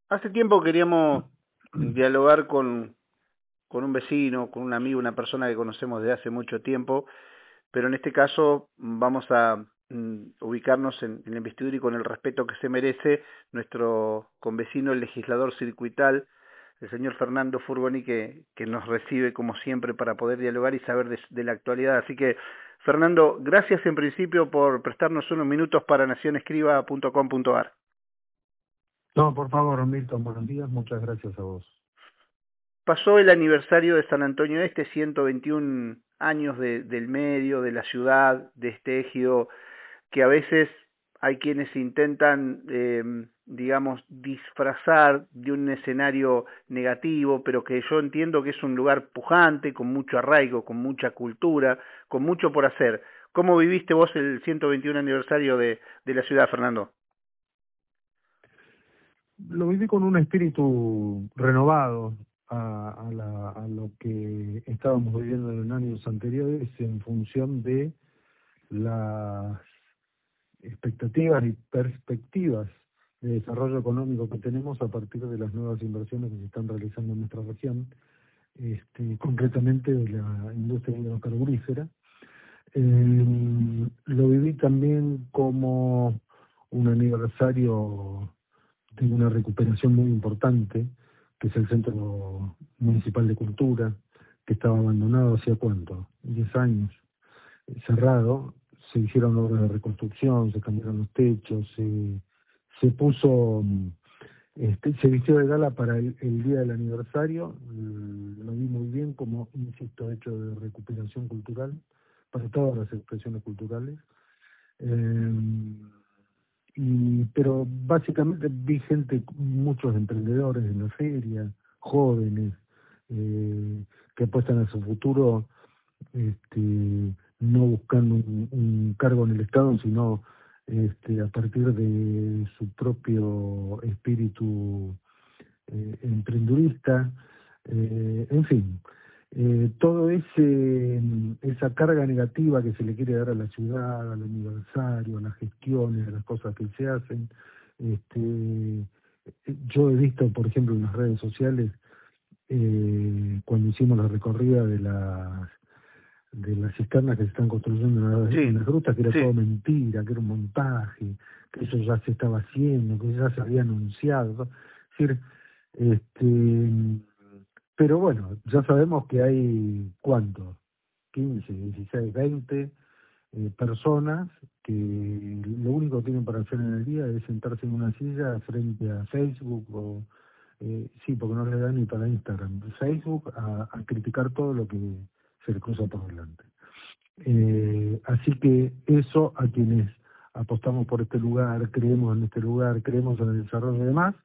Hace tiempo queríamos dialogar con un vecino, con un amigo, una persona que conocemos desde hace mucho tiempo, pero en este caso vamos a ubicarnos en la investidura y con el respeto que se merece nuestro convecino, el legislador circuital, el señor Fernando Furgoni, que nos recibe como siempre para poder dialogar y saber de la actualidad. Así que, Fernando, gracias en principio por prestarnos unos minutos para nacionescriba.com.ar. No, por favor, Milton, buenos días, muchas gracias a vos. Pasó el aniversario de San Antonio Este, 121 años del medio, de la ciudad, de este ejido, que a veces hay quienes intentan, digamos, disfrazar de un escenario negativo, pero que yo entiendo que es un lugar pujante, con mucho arraigo, con mucha cultura, con mucho por hacer. ¿Cómo viviste vos el 121 aniversario de la ciudad, Fernando? Lo viví con un espíritu renovado a lo que estábamos viviendo en años anteriores en función de las expectativas y perspectivas de desarrollo económico que tenemos a partir de las nuevas inversiones que se están realizando en nuestra región, concretamente de la industria hidrocarburífera. Lo viví también como un aniversario de una recuperación muy importante, que es el Centro Municipal de Cultura, que estaba abandonado hacía cuánto, 10 años, cerrado. Se hicieron obras de reconstrucción, se cambiaron los techos, se puso, se vistió de gala para el día del aniversario. Lo vi muy bien como, insisto, hecho de recuperación cultural para todas las expresiones culturales. Eh, pero básicamente vi gente, muchos emprendedores en la feria, jóvenes, que apuestan a su futuro, no buscando un cargo en el Estado, sino a partir de su propio espíritu emprendurista, en fin. Todo esa carga negativa que se le quiere dar a la ciudad, al aniversario, a las gestiones, a las cosas que se hacen. Yo he visto, por ejemplo, en las redes sociales, cuando hicimos la recorrida de las cisternas que se están construyendo en Sí, las grutas, que era todo sí. mentira, que era un montaje, que eso ya se estaba haciendo, que ya se había anunciado, ¿no? Es decir, pero bueno, ya sabemos que hay, ¿cuánto? 15, 16, 20 personas que lo único que tienen para hacer en el día es sentarse en una silla frente a Facebook o, sí, porque no le da ni para Instagram, Facebook, a criticar todo lo que se le cruza por delante. Así que eso, a quienes apostamos por este lugar, creemos en este lugar, creemos en el desarrollo y demás,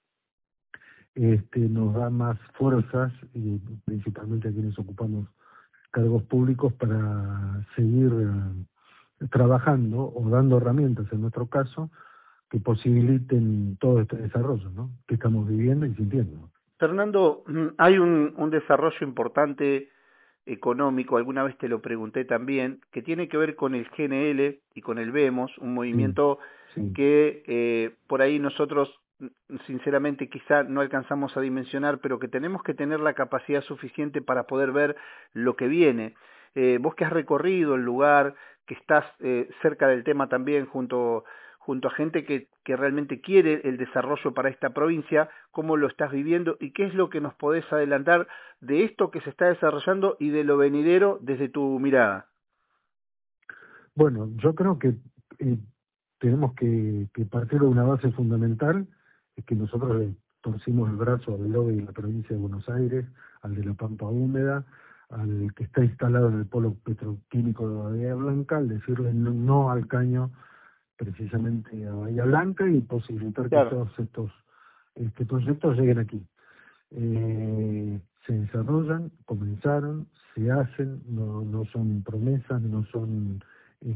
nos da más fuerzas, principalmente a quienes ocupamos cargos públicos, para seguir trabajando o dando herramientas, en nuestro caso, que posibiliten todo este desarrollo, ¿no?, que estamos viviendo y sintiendo. Fernando, hay un desarrollo importante económico, alguna vez te lo pregunté también, que tiene que ver con el GNL y con el VEMOS, un Sí, movimiento sí. que por ahí nosotros sinceramente quizá no alcanzamos a dimensionar, pero que tenemos que tener la capacidad suficiente para poder ver lo que viene. Vos que has recorrido el lugar, que estás cerca del tema también junto a gente que realmente quiere el desarrollo para esta provincia, cómo lo estás viviendo y qué es lo que nos podés adelantar de esto que se está desarrollando y de lo venidero desde tu mirada. Bueno, yo creo que tenemos que partir de una base fundamental, es que nosotros le torcimos el brazo al lobby de la provincia de Buenos Aires, al de la Pampa Húmeda, al que está instalado en el polo petroquímico de Bahía Blanca, al decirle no al caño precisamente a Bahía Blanca y posibilitar que Claro. todos estos proyectos lleguen aquí. Se desarrollan, comenzaron, se hacen, no son promesas, no son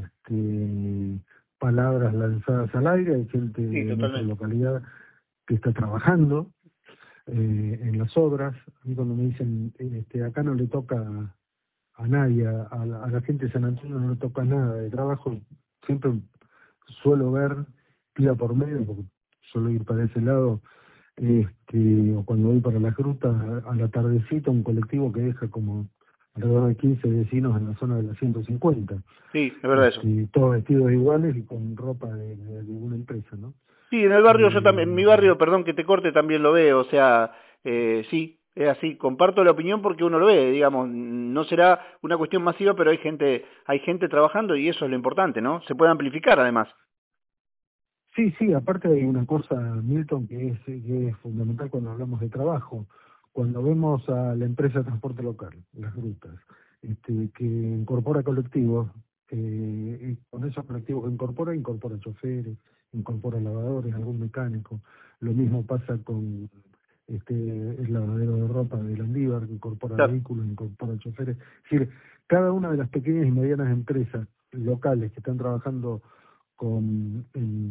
palabras lanzadas al aire. Hay gente Sí, de nuestra totalmente. localidad que está trabajando en las obras. A mí cuando me dicen, acá no le toca a nadie, a la gente de San Antonio no le toca nada de trabajo, siempre suelo ver, tira por medio, porque suelo ir para ese lado, o cuando voy para las grutas a la tardecita, un colectivo que deja como alrededor de 15 vecinos en la zona de la 150, Sí, es verdad eso. todos vestidos iguales y con ropa de alguna empresa, ¿no? Sí, en el barrio yo también, en Eh, mi barrio, perdón que te corte, también lo veo, o sea, sí, es así, comparto la opinión porque uno lo ve, digamos, no será una cuestión masiva, pero hay gente trabajando y eso es lo importante, ¿no? Se puede amplificar además. Sí, sí, aparte hay una cosa, Milton, que es fundamental cuando hablamos de trabajo. Cuando vemos a la empresa de transporte local, las rutas, que incorpora colectivos, y con esos colectivos que incorpora choferes, incorpora lavadores, algún mecánico. Lo mismo pasa con el lavadero de ropa de Landívar, que incorpora Claro, vehículos, incorpora choferes. Es decir, cada una de las pequeñas y medianas empresas locales que están trabajando con,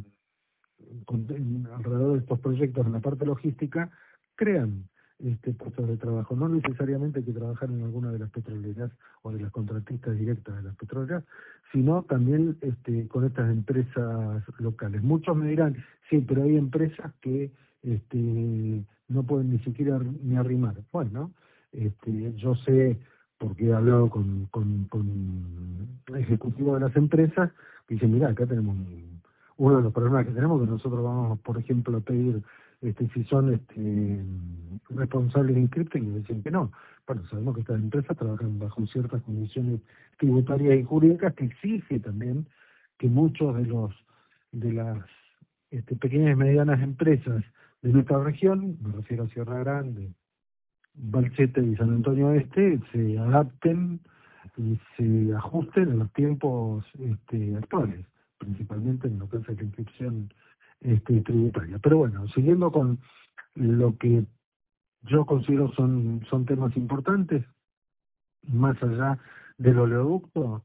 alrededor de estos proyectos en la parte logística, crean puestos de trabajo. No necesariamente hay que trabajar en alguna de las petroleras o de las contratistas directas de las petroleras, sino también con estas empresas locales. Muchos me dirán, sí, pero hay empresas que no pueden ni siquiera ni arrimar. Bueno, yo sé, porque he hablado con ejecutivos de las empresas, que dicen, mira, acá tenemos uno de los problemas que tenemos, que nosotros vamos, por ejemplo, a pedir si son responsables de inscriptos y nos dicen que no. Bueno, sabemos que estas empresas trabajan bajo ciertas condiciones tributarias y jurídicas que exige también que muchos de las pequeñas y medianas empresas de nuestra región, me refiero a Sierra Grande, Balchete y San Antonio Este, se adapten y se ajusten a los tiempos actuales, principalmente en lo que es la inscripción tributaria. Pero bueno, siguiendo con lo que yo considero son temas importantes, más allá del oleoducto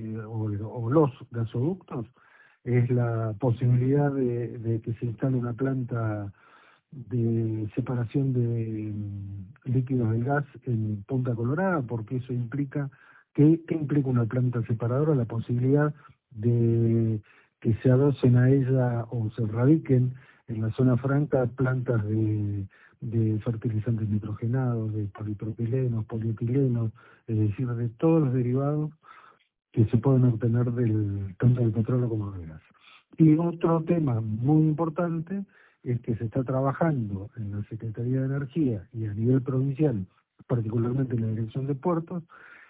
o los gasoductos, es la posibilidad de que se instale una planta de separación de líquidos de gas en Punta Colorada, porque eso implica, ¿qué implica una planta separadora? La posibilidad de que se adocen a ella o se radiquen en la zona franca plantas de fertilizantes nitrogenados, de polipropilenos, polietilenos, es decir, de todos los derivados que se pueden obtener tanto del petróleo como del gas. Y otro tema muy importante es que se está trabajando en la Secretaría de Energía y a nivel provincial, particularmente en la Dirección de Puertos,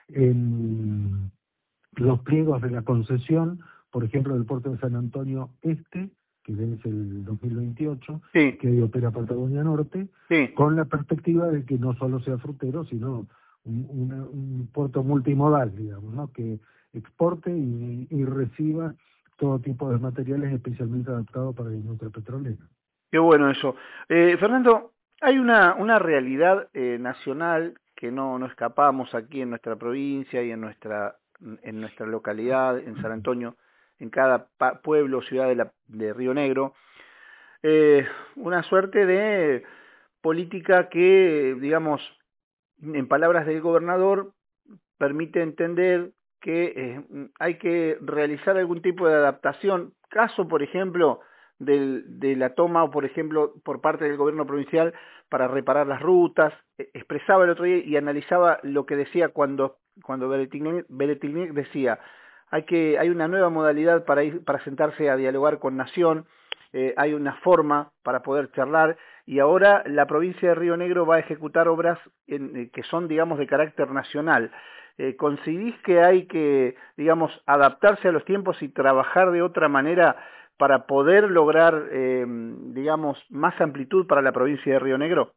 en los pliegos de la concesión, por ejemplo, del puerto de San Antonio Este, que vence el 2028, sí, que ahí opera Patagonia Norte, sí. con la perspectiva de que no solo sea frutero, sino un puerto multimodal, digamos, ¿no? Que exporte y reciba todo tipo de materiales especialmente adaptados para la industria petrolera. Qué bueno eso. Fernando, hay una realidad nacional que no escapamos aquí en nuestra provincia y en nuestra localidad, en San Antonio, en cada pueblo o ciudad de Río Negro, una suerte de política que, digamos, en palabras del gobernador, permite entender que hay que realizar algún tipo de adaptación. Caso, por ejemplo, de la toma, o por ejemplo, por parte del gobierno provincial para reparar las rutas. Expresaba el otro día y analizaba lo que decía cuando Beretilniek decía, hay una nueva modalidad para sentarse a dialogar con Nación, hay una forma para poder charlar, y ahora la provincia de Río Negro va a ejecutar obras que son, digamos, de carácter nacional. ¿Coincidís que hay que, digamos, adaptarse a los tiempos y trabajar de otra manera para poder lograr, digamos, más amplitud para la provincia de Río Negro?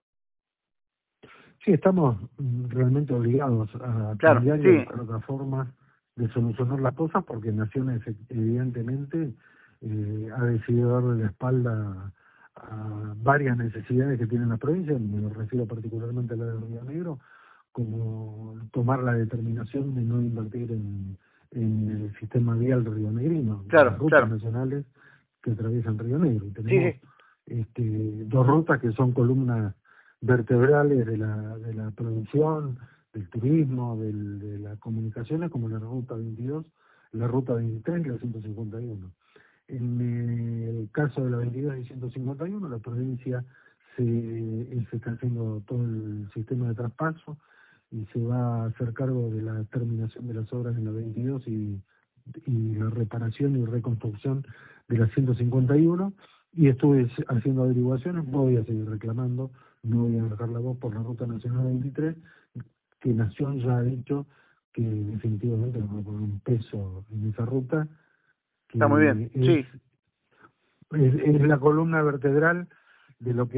Sí, estamos realmente obligados a Claro, cambiar y a sí, buscar otras formas de solucionar las cosas porque Naciones evidentemente ha decidido darle la espalda a varias necesidades que tiene la provincia, me refiero particularmente a la de Río Negro, como tomar la determinación de no invertir en el sistema vial rionegrino, en las claro, rutas claro. nacionales que atraviesan Río Negro. Y Sí, tenemos sí, dos rutas que son columnas vertebrales de la producción, del turismo, de las comunicaciones, como la ruta 22, la ruta 23 y la 151. En el caso de la 22 y 151, la provincia él se está haciendo todo el sistema de traspaso y se va a hacer cargo de la terminación de las obras en la 22 y la reparación y reconstrucción de la 151. Y estuve haciendo averiguaciones, voy a seguir reclamando, no voy a dejar la voz por la Ruta Nacional 23, que Nación ya ha dicho que definitivamente no va a poner un peso en esa ruta, Está muy bien, que sí. es la columna vertebral de lo que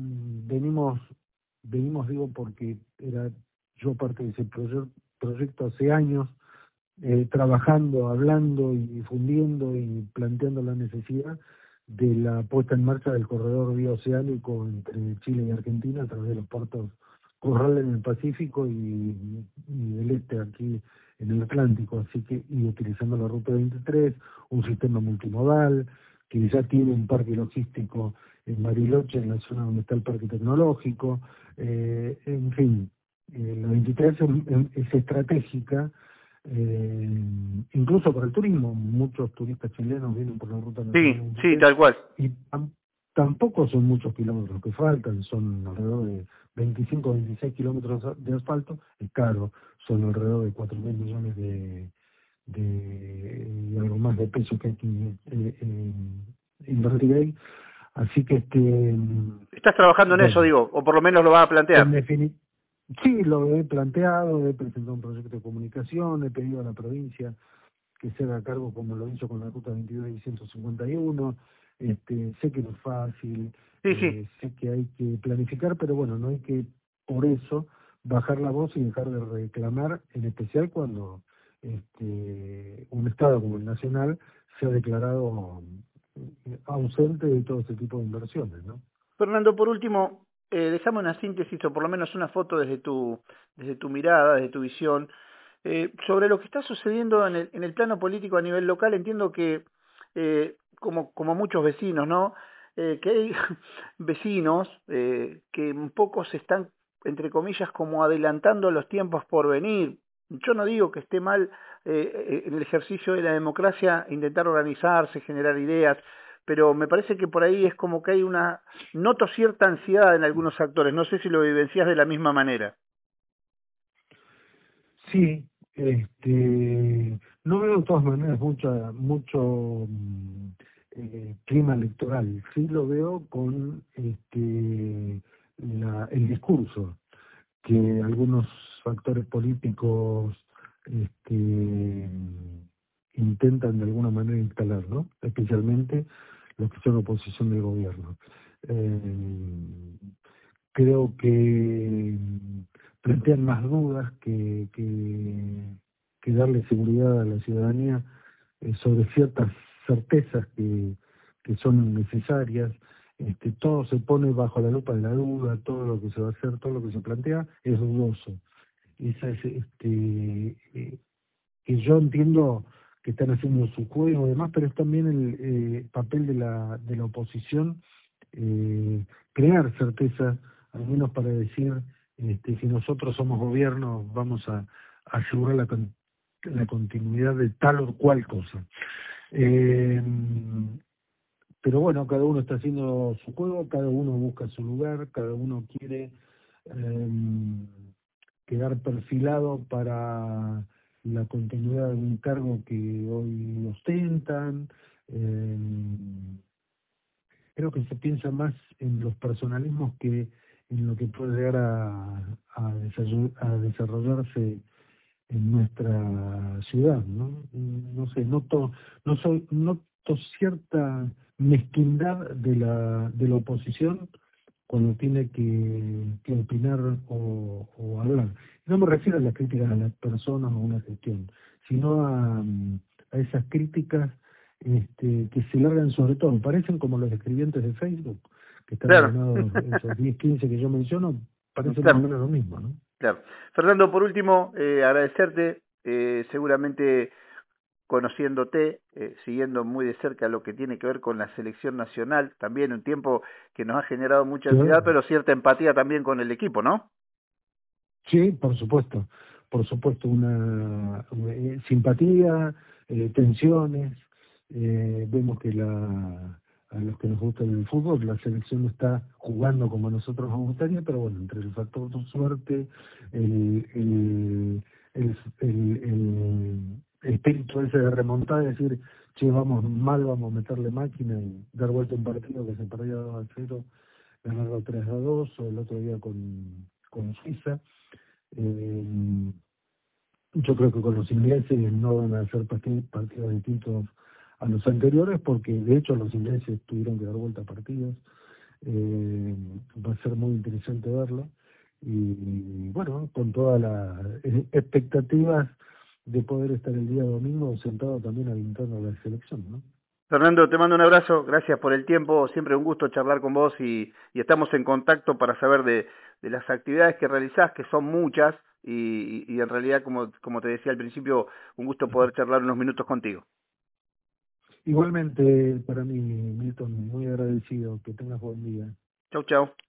venimos digo, porque era yo parte de ese proyecto hace años, trabajando, hablando y difundiendo y planteando la necesidad de la puesta en marcha del corredor bioceánico entre Chile y Argentina a través de los puertos Corral en el Pacífico y del este aquí en el Atlántico, así que y utilizando la ruta 23, un sistema multimodal que ya tiene un parque logístico en Bariloche, en la zona donde está el parque tecnológico, en fin, la 23 es estratégica, incluso para el turismo. Muchos turistas chilenos vienen por la ruta nacional Sí, sí, 23 tal cual. y tampoco son muchos kilómetros que faltan, son alrededor de 25 o 26 kilómetros de asfalto, es caro, son alrededor de 4.000 millones y algo más de pesos que hay que invertir ahí. Así que Estás trabajando en eso, bueno, digo, o por lo menos lo vas a en plantear. definitiva, sí, lo he planteado, he presentado un proyecto de comunicación, he pedido a la provincia que se haga cargo como lo hizo con la ruta 22 y 151. Sé que no es fácil, Sí, sí. sé que hay que planificar, pero bueno, no hay que por eso bajar la voz y dejar de reclamar, en especial cuando un Estado como el nacional se ha declarado ausente de todo este tipo de inversiones, ¿no? Fernando, por último, déjame una síntesis o por lo menos una foto desde tu mirada, desde tu visión, sobre lo que está sucediendo en el plano político a nivel local. Entiendo que, como muchos vecinos, ¿no? Que hay vecinos que un poco se están, entre comillas, como adelantando los tiempos por venir. Yo no digo que esté mal en el ejercicio de la democracia intentar organizarse, generar ideas, pero me parece que por ahí es como que noto cierta ansiedad en algunos actores, no sé si lo vivencias de la misma manera. Sí, no veo de todas maneras mucho clima electoral, sí lo veo con el discurso que algunos factores políticos este, intentan de alguna manera instalar, ¿no? Especialmente los que son oposición del gobierno. Eh, Creo que plantean más dudas que darle seguridad a la ciudadanía sobre ciertas certezas que son necesarias. Todo se pone bajo la lupa de la duda, todo lo que se va a hacer, todo lo que se plantea es dudoso. Esa es, que yo entiendo que están haciendo su juego y demás, pero es también el papel de la oposición, crear certeza, al menos para decir, si nosotros somos gobierno, vamos a asegurar la continuidad de tal o cual cosa. Eh, pero bueno, cada uno está haciendo su juego, cada uno busca su lugar, cada uno quiere eh, quedar perfilado para la continuidad de un cargo que hoy ostentan. Eh, Creo que se piensa más en los personalismos que en lo que puede llegar a desarrollarse en nuestra ciudad, ¿no? No sé, noto cierta mezquindad de la oposición cuando tiene que opinar o hablar. No me refiero a las críticas a las personas o a una gestión, sino a esas críticas que se largan sobre todo. Parecen como los escribientes de Facebook, que están Claro, abonados, esos 10 15 que yo menciono, parecen más o claro, menos lo mismo, ¿no? claro. Fernando, por último, agradecerte, seguramente conociéndote, siguiendo muy de cerca lo que tiene que ver con la selección nacional, también un tiempo que nos ha generado mucha ansiedad, Claro. pero cierta empatía también con el equipo, ¿no? Sí, por supuesto, simpatía, tensiones, vemos que a los que nos gusta el fútbol. La selección no está jugando como a nosotros nos gustaría, pero bueno, entre el factor de suerte, el, el, el espíritu ese de remontar, es decir, che, vamos mal, vamos a meterle máquina y dar vuelta a un partido que se perdía 2-0, ganarlo 3-2, o el otro día con Suiza. Eh, yo creo que con los ingleses no van a ser partidos distintos a los anteriores, porque de hecho los ingleses tuvieron que dar vuelta a partidos. Va a ser muy interesante verlo. Y bueno, con todas las expectativas de poder estar el día domingo sentado también al interno de la selección, ¿no? Fernando, te mando un abrazo, gracias por el tiempo, siempre un gusto charlar con vos y estamos en contacto para saber de las actividades que realizás, que son muchas, y en realidad, como te decía al principio, un gusto poder charlar unos minutos contigo. Igualmente, para mí, Milton, muy agradecido. Que tengas buen día. Chau, chau.